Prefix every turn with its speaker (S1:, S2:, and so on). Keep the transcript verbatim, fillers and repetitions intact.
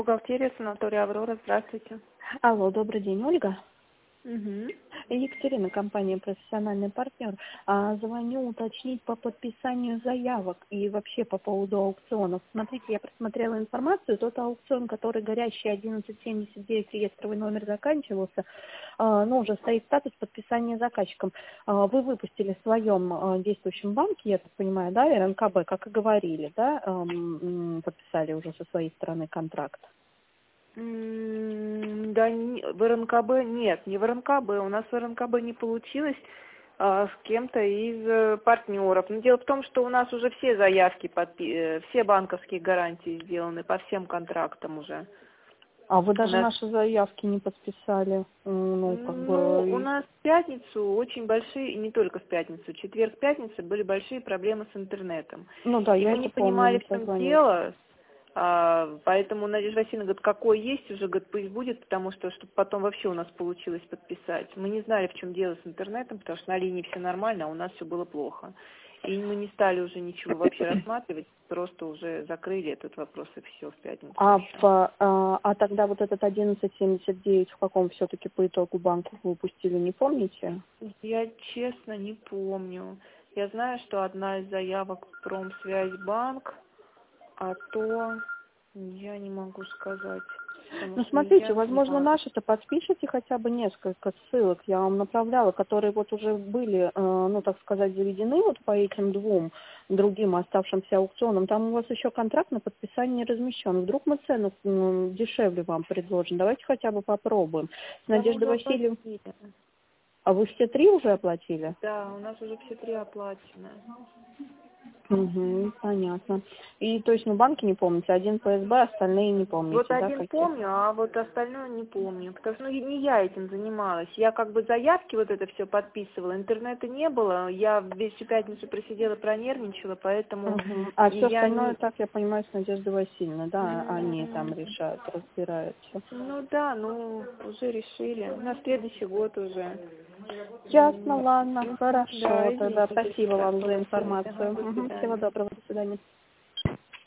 S1: Бухгалтерия, санаторий «Аврора». Здравствуйте.
S2: Алло, добрый день, Ольга.
S1: Угу.
S2: Екатерина, компания «Профессиональный партнер». А, звоню уточнить по подписанию заявок и вообще по поводу аукционов. Смотрите, я просмотрела информацию. Тот аукцион, который горящий одиннадцать семьдесят девять, реестровый номер заканчивался, а, ну, уже стоит статус подписания заказчиком. А, вы выпустили в своем а, действующем банке, я так понимаю, да, эр эн ка бэ, как и говорили, да, ам, подписали уже со своей стороны контракт.
S1: М, Да, не- в эр эн ка бэ нет, не в эр эн ка бэ. У нас в эр эн ка бэ не получилось а, с кем-то из э, партнеров. Но дело в том, что у нас уже все заявки, подпи- э, все банковские гарантии сделаны по всем контрактам уже.
S2: А вы
S1: У
S2: даже
S1: нас,
S2: наши заявки не подписали, м, ну, как
S1: ну, у
S2: бы,
S1: нас в пятницу очень большие, и не только в пятницу, четверг, пятница были большие проблемы с интернетом.
S2: ну да,
S1: И
S2: я
S1: мы
S2: это
S1: не
S2: помню,
S1: понимали,
S2: не
S1: в чем
S2: созванивались.
S1: дело. А, поэтому Надежда Васильевна говорит, какой есть уже, говорит, пусть будет, потому что, чтобы потом вообще у нас получилось подписать. Мы не знали, в чем дело с интернетом, потому что на линии все нормально, а у нас все было плохо. И мы не стали уже ничего вообще рассматривать, просто уже закрыли этот вопрос и все в пятницу
S2: А,
S1: еще.
S2: в, а, а тогда вот этот одиннадцать семьдесят девять в каком все-таки по итогу банке вы выпустили, не помните?
S1: Я честно не помню. Я знаю, что одна из заявок Промсвязьбанк, а то я не могу сказать, потому
S2: Ну,
S1: что не
S2: смотрите,
S1: я
S2: возможно,
S1: занималась.
S2: наши-то подпишите хотя бы несколько ссылок, я вам направляла, которые вот уже были, э, ну, так сказать, заведены вот по этим двум другим оставшимся аукционам. Там у вас еще контракт на подписание размещен. Вдруг мы цену м, дешевле вам предложим. Давайте хотя бы попробуем. С
S1: Да, мы
S2: Надеждой
S1: уже
S2: Васильевной.
S1: оплатили.
S2: А вы все три уже оплатили?
S1: Да, у нас уже все три оплачены.
S2: Угу, понятно. И то есть, ну, банки не помните, один пэ эс бэ, остальные не
S1: Вот
S2: помните, да,
S1: один
S2: какие?
S1: помню, а вот остальное не помню. Потому что ну, не я этим занималась. Я как бы заявки вот это все подписывала. Интернета не было. Я весь всю пятницу просидела, пронервничала, поэтому
S2: Угу. А
S1: и
S2: все
S1: я
S2: остальное,
S1: не...
S2: так я понимаю, с Надеждой Васильевной, да, они там
S1: М,
S2: решают, разбираются.
S1: Ну да, ну уже решили. На следующий год уже.
S2: Ясно,
S1: М,
S2: ладно,
S1: мгм.
S2: хорошо,
S1: Да,
S2: тогда
S1: извините,
S2: спасибо
S1: что так
S2: вам за
S1: получилось. Ага,
S2: информацию.
S1: до
S2: Мгм. Всего
S1: свидания.
S2: доброго, до свидания.